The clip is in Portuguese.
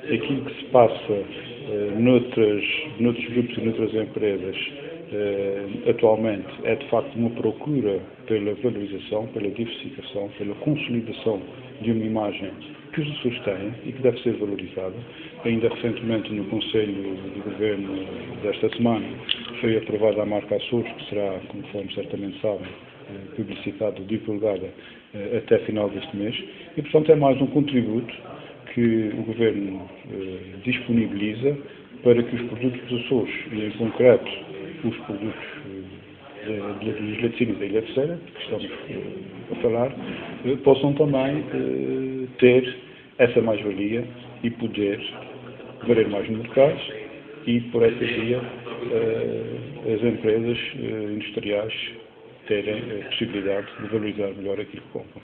aquilo que se passa noutros grupos e noutras empresas atualmente é de facto uma procura pela valorização, pela diversificação, pela consolidação de uma imagem que os Açores têm e que deve ser valorizada. Ainda recentemente no Conselho de Governo desta semana foi aprovada a marca Açores, que será, conforme certamente sabem, publicitada, divulgada até final deste mês, e portanto é mais um contributo que o Governo disponibiliza para que os produtos dos Açores, e em concreto os produtos dos laticínios da Ilha Terceira, que estamos a falar, possam também ter essa mais-valia e poder valer mais no mercado e, por essa via, as empresas industriais terem a possibilidade de valorizar melhor aquilo que compram.